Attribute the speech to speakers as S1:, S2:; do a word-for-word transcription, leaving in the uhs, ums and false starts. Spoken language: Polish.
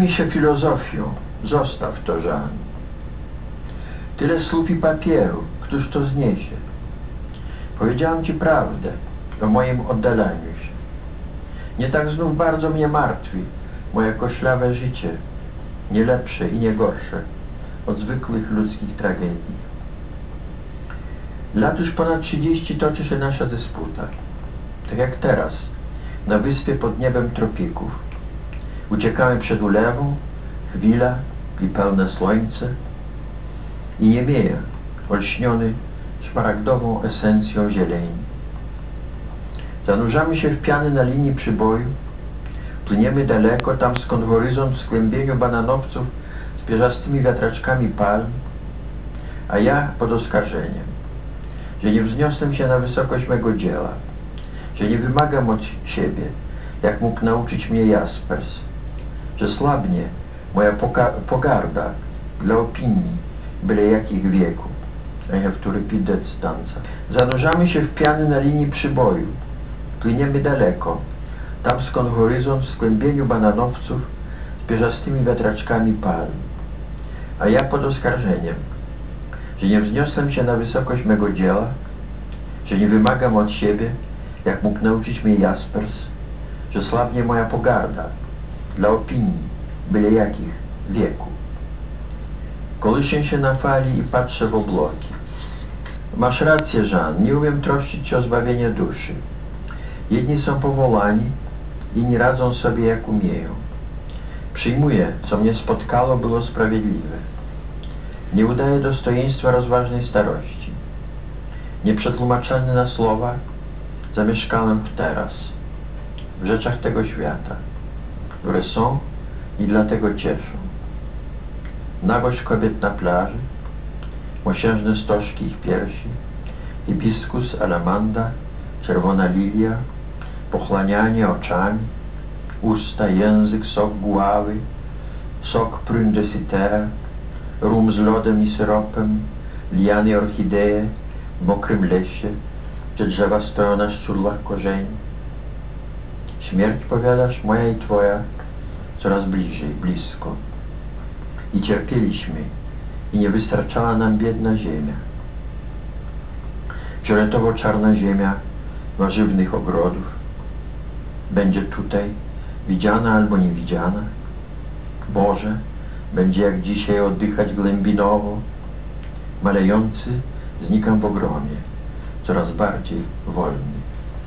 S1: zajmij się filozofią, zostaw to, Żan. Tyle słów i papieru, któż to zniesie? Powiedziałam ci prawdę o moim oddalaniu się. Nie tak znów bardzo mnie martwi moje koślawe życie, nie lepsze i nie gorsze od zwykłych ludzkich tragedii. Lat już ponad trzydzieści toczy się nasza dysputa. Tak jak teraz, na wyspie pod niebem tropików. Uciekamy przed ulewą, chwila i pełne słońce i niemieje, olśniony szmaragdową esencją zieleni. Zanurzamy się w piany na linii przyboju, płyniemy daleko, tam skąd horyzont w skłębieniu bananowców z pierzastymi wiatraczkami palm, a ja pod oskarżeniem, że nie wzniosłem się na wysokość mego dzieła, że nie wymagam od siebie, jak mógł nauczyć mnie Jaspers, że słabnie moja pogarda dla opinii byle jakich wieku. I have to repeat that stanza. Zanurzamy się w piany na linii przyboju, płyniemy daleko, tam skąd horyzont w skłębieniu bananowców z pierzastymi wiatraczkami palm, a ja pod oskarżeniem, że nie wzniosłem się na wysokość mego dzieła, że nie wymagam od siebie, jak mógł nauczyć mnie Jaspers, że słabnie moja pogarda dla opinii byle jakich wieku. Kołyszę się na fali i patrzę w obłoki. Masz rację, Żan, nie umiem troszczyć się o zbawienie duszy. Jedni są powołani, inni radzą sobie jak umieją. Przyjmuję, co mnie spotkało, było sprawiedliwe. Nie udaję dostojeństwa rozważnej starości. Nieprzetłumaczalny na słowa, zamieszkałem w teraz, w rzeczach tego świata, które są i dlatego cieszą. Nagość kobiet na plaży, mosiężne stożki ich piersi, hibiskus, alamanda, czerwona lilia, pochłanianie oczami, usta, język, sok guławy, sok prune de citera, rum z lodem i syropem, liany i orchideje w mokrym lesie, gdzie drzewa stoją na szczudłach korzeni. Śmierć, powiadasz, moja i twoja, coraz bliżej, blisko. I cierpieliśmy, i nie wystarczała nam biedna ziemia. Fioletowo-czarna ziemia warzywnych ogrodów będzie tutaj widziana albo niewidziana. Boże, będzie jak dzisiaj oddychać głębinowo. Malejący znikam w ogromie, coraz bardziej wolny.